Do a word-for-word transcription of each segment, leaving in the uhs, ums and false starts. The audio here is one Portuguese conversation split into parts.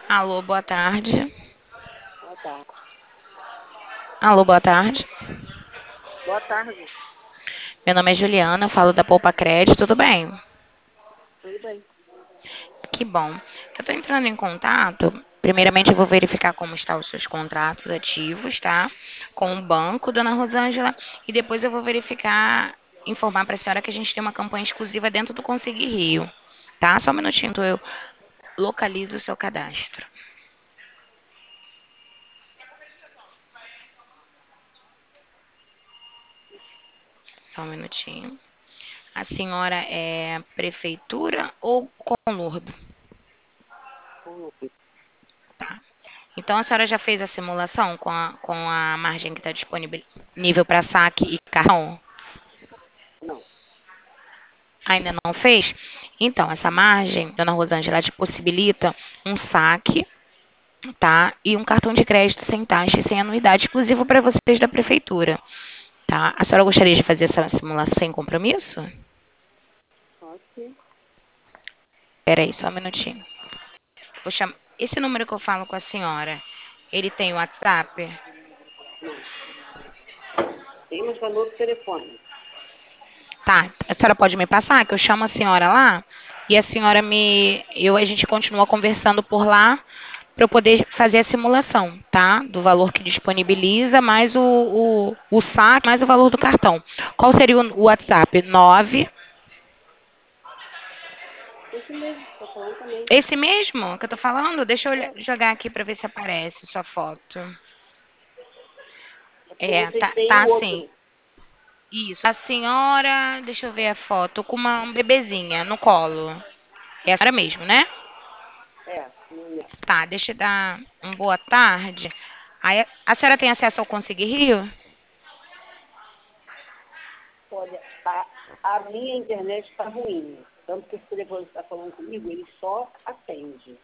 Alô, boa tarde. Boa tarde. Alô, boa tarde. Boa tarde. Meu nome é Juliana, falo da Poupa Crédito, tudo bem? Tudo bem? Que bom. Eu estou entrando em contato. Primeiramente, eu vou verificar como estão os seus contratos ativos, tá? Com o banco, dona Rosângela. E depois eu vou verificar, informar para a senhora que a gente tem uma campanha exclusiva dentro do Conseguir Rio, tá? Só um minutinho, eu localizo o seu cadastro. Só um minutinho. A senhora é prefeitura ou conlurdo? Como Tá. Então a senhora já fez a simulação com a, com a margem que está disponível para saque e cartão? não? Ainda não fez? Então, essa margem, dona Rosângela, te possibilita um saque, tá? E um cartão de crédito sem taxa e sem anuidade, exclusivo para vocês da prefeitura, tá? A senhora gostaria de fazer essa simulação sem compromisso? Pode ser. Peraí, só um minutinho. Vou chamar... Esse número que eu falo com a senhora, ele tem WhatsApp? Não. Tem, mas tá no outro telefone. Tá, a senhora pode me passar, que eu chamo a senhora lá e a senhora me. Eu, a gente continua conversando por lá para eu poder fazer a simulação, tá? Do valor que disponibiliza, mais o, o, o saque, mais o valor do cartão. Qual seria o, o WhatsApp? Nove. Esse mesmo, tô falando também. Esse mesmo que eu tô falando? Deixa eu olhar- É, jogar aqui para ver se aparece sua foto. é porque É, vocês tá, têm tá o assim. outro. Isso. A senhora, deixa eu ver a foto, com uma um bebezinha no colo. É a senhora mesmo, né? É, não é. Tá, deixa eu dar uma boa tarde. Aí, a senhora tem acesso ao Conseguir Rio? Olha, a, a minha internet está ruim. Tanto que esse telefone que está falando comigo, ele só atende.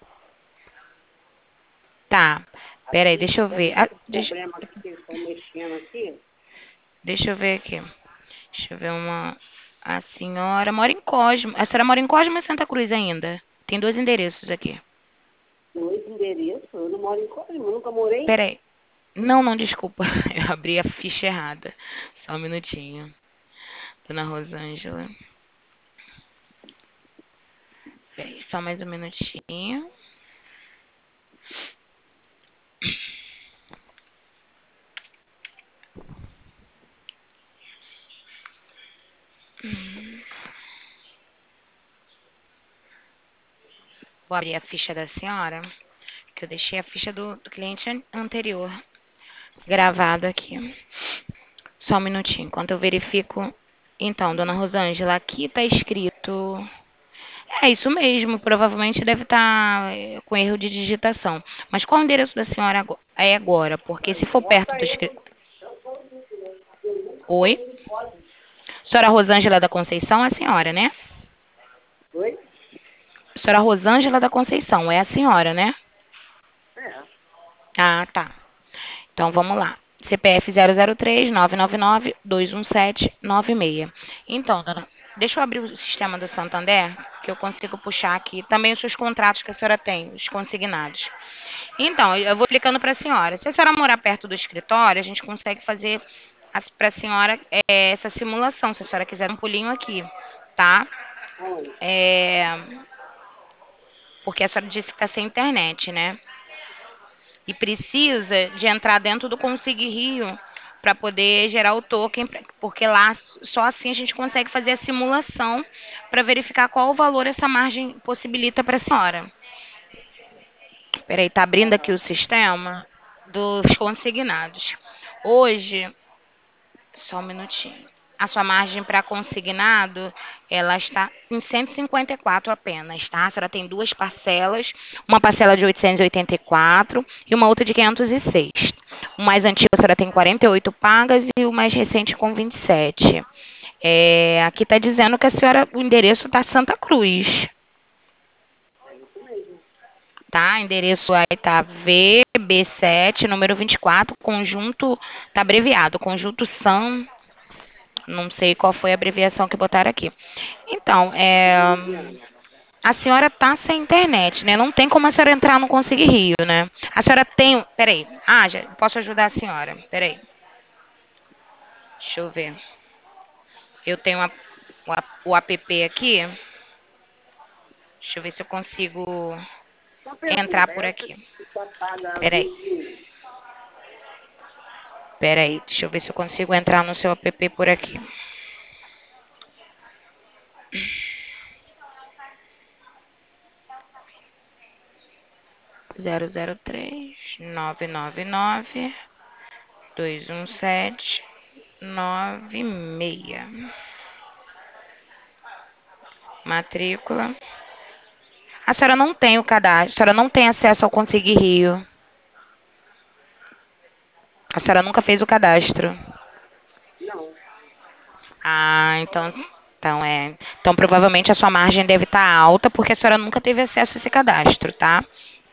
Tá. Peraí, Aqui deixa eu deve ver. estar Ah, com deixa, problema aqui, que eles estão mexendo aqui. deixa eu ver aqui. Deixa eu ver uma. A senhora mora em Cosmo. A senhora mora em Cosmo ou Santa Cruz ainda? Tem dois endereços aqui. Dois endereços. Eu não moro em Código, eu nunca morei. Peraí. Não, não, desculpa. Eu abri a ficha errada. Só um minutinho. Dona Rosângela. Peraí, só mais um minutinho. Vou abrir a ficha da senhora, que eu deixei a ficha do, do cliente an- anterior gravada aqui. Só um minutinho, enquanto eu verifico. Então, dona Rosângela, aqui tá escrito. É isso mesmo, provavelmente deve estar com erro de digitação. Mas qual o endereço da senhora ago- é agora? Porque se for perto Bota do ele. escritório. Eu nunca Oi? morei em Código. Senhora Rosângela da Conceição é a senhora, né? Oi? Senhora Rosângela da Conceição é a senhora, né? É. Ah, tá. Então vamos lá. C P F zero zero três nove nove nove dois um sete nove seis. Então, dona, deixa eu abrir o sistema do Santander, que eu consigo puxar aqui também os seus contratos que a senhora tem, os consignados. Então, eu vou explicando para a senhora. Se a senhora morar perto do escritório, a gente consegue fazer para a senhora é, essa simulação, se a senhora quiser um pulinho aqui, tá? Onde? É, porque a senhora disse que está sem internet, né? E precisa de entrar dentro do Conseguir Rio para poder gerar o token, porque lá só assim a gente consegue fazer a simulação para verificar qual o valor essa margem possibilita para a senhora. Peraí, tá abrindo aqui Aham. o sistema dos consignados. Hoje, só um minutinho. A sua margem para consignado, ela está em cento e cinquenta e quatro apenas, tá? A senhora tem duas parcelas, uma parcela de oitocentos e oitenta e quatro e uma outra de quinhentos e seis. O mais antigo a senhora tem quarenta e oito pagas e o mais recente com vinte e sete. É, aqui está dizendo que a senhora, o endereço está Santa Cruz, É isso mesmo. tá? Endereço aí tá V B sete, número vinte e quatro, conjunto, tá abreviado, conjunto São. Não sei qual foi a abreviação que botaram aqui. Então, é, Veneziana. A senhora tá sem internet, né? Não tem como a senhora entrar no Conseguir Rio, né? A senhora tem. Peraí. Ah, já posso ajudar a senhora. Peraí. Deixa eu ver. Eu tenho a- o, a- o app aqui. Deixa eu ver se eu consigo Uma entrar pergunta, por essa aqui. que só paga Peraí. vinte e um, Peraí. Deixa eu ver se eu consigo entrar no seu app por aqui. Zero zero três nove nove nove dois um sete nove seis. Matrícula. A senhora não tem o cadastro, a senhora não tem acesso ao Conseguir Rio. A senhora nunca fez o cadastro. não. Ah, então, então é. Então provavelmente a sua margem deve estar alta porque a senhora nunca teve acesso a esse cadastro, tá?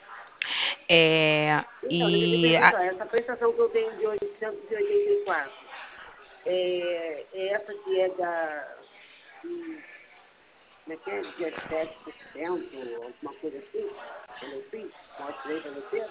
É, Então, deixa eu te e a- perguntar, essa prestação que eu tenho de oitocentos e oitenta e quatro, é, é essa que é da, de, como é que é, dezessete por cento, alguma coisa assim, quando eu fiz, mostrei para você?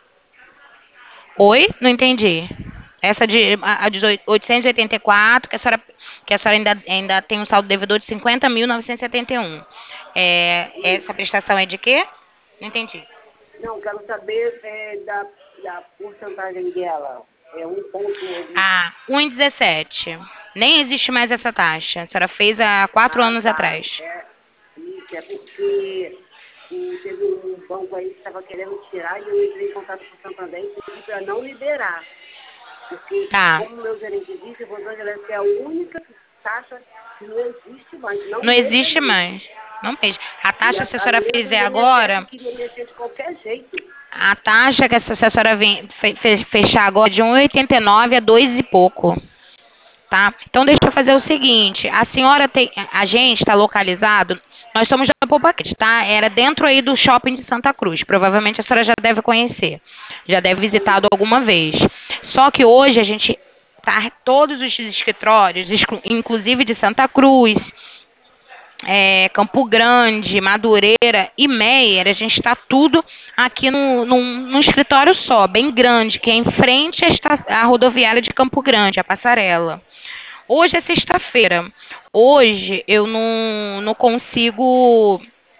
Oi? Não entendi. Essa de a a de oitocentos e oitenta e quatro, que a senhora, que a senhora ainda, ainda tem um saldo devedor de cinquenta mil novecentos e setenta e um. É, essa Isso. prestação é de quê? Não entendi. Não, quero saber é, da, da porcentagem dela. É um ponto algum. Ah, um e dezessete. Nem existe mais essa taxa. A senhora fez há quatro Ah, anos tá. atrás. É, isso, é porque o, teve um banco aí que estava querendo tirar e eu entrei em contato com o Santander e pedi para não liberar. Porque, Tá. como meu gerente disse, o Rosângela é a única taxa que não existe mais, não Não existe deveria. mais. Não mesmo. A E taxa, a, se a a senhora menina fizer do I N S S agora, queria mexer de qualquer jeito. a taxa que essa se a senhora vem, fe- fe- fechar agora é de um e oitenta e nove a dois e pouco. Tá? Então deixa eu fazer o seguinte, a senhora tem, a gente está localizado, nós somos da Poupaquete, tá? Era dentro aí do shopping de Santa Cruz, provavelmente a senhora já deve conhecer, já deve visitado alguma vez. Só que hoje a gente tá todos os escritórios, exclu- inclusive de Santa Cruz, é, Campo Grande, Madureira e Meier, a gente está tudo aqui no, num, num escritório só, bem grande, que é em frente à, esta- à rodoviária de Campo Grande, a passarela. Hoje é sexta-feira. Hoje eu não, não consigo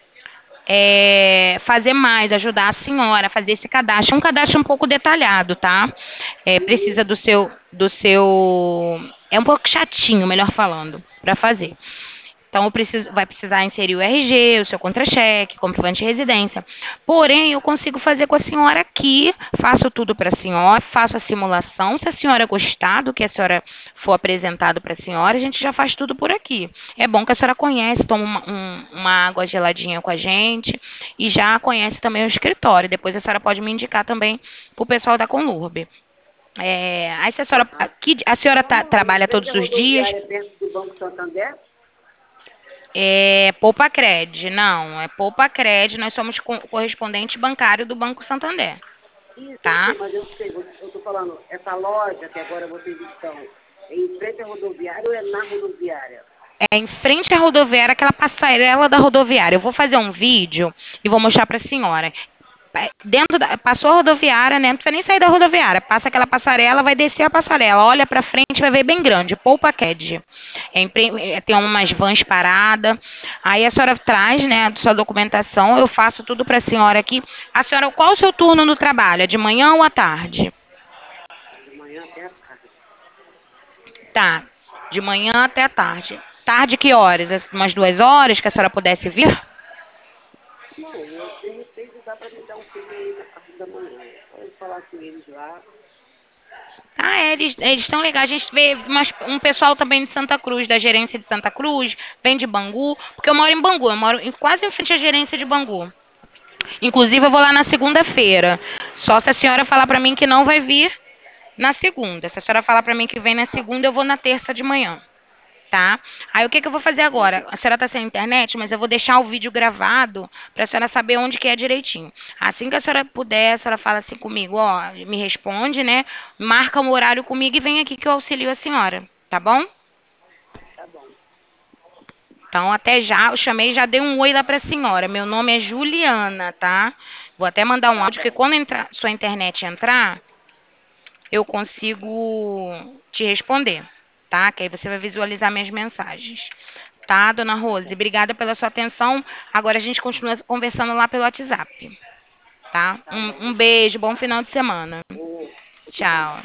é, fazer mais, ajudar a senhora a fazer esse cadastro. É um cadastro um pouco detalhado, tá? É, precisa do seu, do seu. É um pouco chatinho, melhor falando, para fazer. Então, eu preciso, vai precisar inserir o R G, o seu contra-cheque, comprovante de residência. Porém, eu consigo fazer com a senhora aqui, faço tudo para a senhora, faço a simulação. Se a senhora gostar do que a senhora for apresentado para a senhora, a gente já faz tudo por aqui. É bom que a senhora conhece, toma uma, um- uma água geladinha com a gente e já conhece também o escritório. Depois a senhora pode me indicar também para o pessoal da Conlurb. É, aí se a senhora, Ah, aqui, a senhora tá- vamos lá, em trabalha frente todos à os dias? rodoviária perto do Banco Santander. É Poupa Cred, não, é Poupa Cred, nós somos co- correspondente bancário do Banco Santander, Isso, eu tá? sei, mas eu sei, eu estou falando, essa loja que agora vocês estão, é em frente à rodoviária ou é na rodoviária? É em frente à rodoviária, aquela passarela da rodoviária. Eu vou fazer um vídeo e vou mostrar para a senhora. É, Dentro da, passou a rodoviária, né? Não precisa nem sair da rodoviária. Passa aquela passarela, vai descer a passarela. Olha para frente, vai ver bem grande. Poupa Cred. É, empre- é, tem umas vans paradas. Aí a senhora traz, né, a sua documentação. Eu faço tudo para a senhora aqui. A senhora, qual o seu turno no trabalho? É de manhã ou à tarde? De manhã até a tarde. Tá. De manhã até à tarde. Tarde que horas? As- Umas duas horas que a senhora pudesse vir? Não, eu, de repente dá para me dar um pulinho aí na parte da manhã. Pode falar com eles lá. Ah, é, eles, eles estão legais. A gente vê umas- um pessoal também de Santa Cruz, da gerência de Santa Cruz, vem de Bangu, porque eu moro em Bangu, eu moro em- quase em frente à gerência de Bangu. Inclusive, eu vou lá na segunda-feira. Só se a senhora falar pra mim que não vai vir na segunda. Se a senhora falar pra mim que vem na segunda, eu vou na terça de manhã. Tá? Aí o que, que eu vou fazer agora? A senhora tá sem internet, mas eu vou deixar o vídeo gravado para a senhora saber onde que é direitinho. Assim que a senhora puder, a senhora fala assim comigo, ó, me responde, né? Marca um horário comigo e vem aqui que eu auxilio a senhora, tá bom? Tá bom. Então, até já, eu chamei e já dei um oi lá para a senhora. Meu nome é Juliana, tá? Vou até mandar um Tá áudio, que bom. quando entrar, sua internet entrar, eu consigo te responder, tá? Que aí você vai visualizar minhas mensagens. Tá, dona Tá Rose? bom. Obrigada pela sua atenção. Agora a gente continua conversando lá pelo WhatsApp, tá? Tá bom. Um, um beijo, bom final de semana. Ô, você também. Tchau.